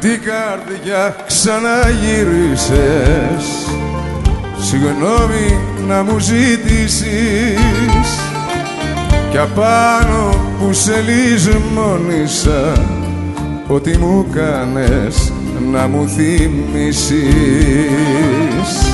την καρδιά ξαναγύρισες, συγγνώμη να μου ζητήσεις, κι απάνω που σε λησμόνησα, ό,τι μου κάνες να μου θυμίσεις.